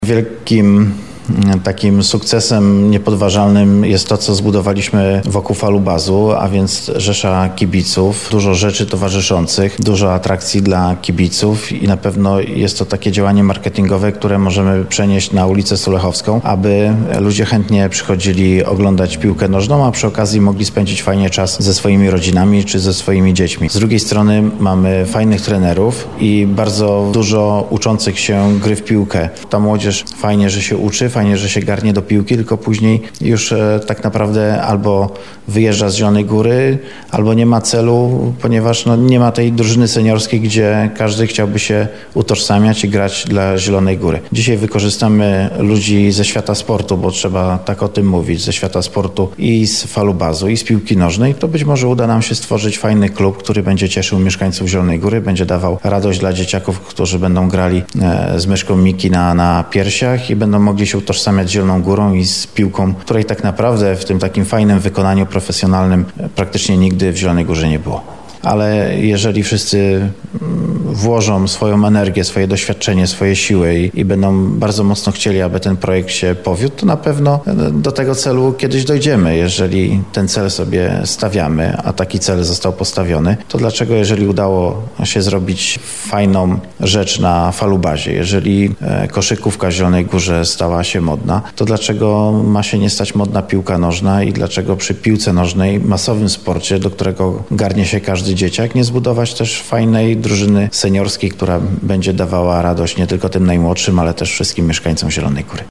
Wielkim takim sukcesem niepodważalnym jest to, co zbudowaliśmy wokół Falubazu, a więc rzesza kibiców, dużo rzeczy towarzyszących, dużo atrakcji dla kibiców i na pewno jest to takie działanie marketingowe, które możemy przenieść na ulicę Sulechowską, aby ludzie chętnie przychodzili oglądać piłkę nożną, a przy okazji mogli spędzić fajnie czas ze swoimi rodzinami czy ze swoimi dziećmi. Z drugiej strony mamy fajnych trenerów i bardzo dużo uczących się gry w piłkę. Ta młodzież fajnie, że się uczy, fajnie, że się garnie do piłki, tylko później już tak naprawdę albo wyjeżdża z Zielonej Góry, albo nie ma celu, ponieważ nie ma tej drużyny seniorskiej, gdzie każdy chciałby się utożsamiać i grać dla Zielonej Góry. Dzisiaj wykorzystamy ludzi ze świata sportu, bo trzeba tak o tym mówić, ze świata sportu i z Falubazu, i z piłki nożnej. To być może uda nam się stworzyć fajny klub, który będzie cieszył mieszkańców Zielonej Góry, będzie dawał radość dla dzieciaków, którzy będą grali z myszką Miki na piersiach i będą mogli się utożsamiać z Zieloną Górą i z piłką, której tak naprawdę w tym takim fajnym wykonaniu profesjonalnym praktycznie nigdy w Zielonej Górze nie było. Ale jeżeli wszyscy włożą swoją energię, swoje doświadczenie, swoje siły i będą bardzo mocno chcieli, aby ten projekt się powiódł, to na pewno do tego celu kiedyś dojdziemy. Jeżeli ten cel sobie stawiamy, a taki cel został postawiony, to dlaczego, jeżeli udało się zrobić fajną rzecz na Falubazie, jeżeli koszykówka w Zielonej Górze stała się modna, to dlaczego ma się nie stać modna piłka nożna i dlaczego przy piłce nożnej, masowym sporcie, do którego garnie się każdy dzieciak, nie zbudować też fajnej drużyny seniorskiej, która będzie dawała radość nie tylko tym najmłodszym, ale też wszystkim mieszkańcom Zielonej Góry.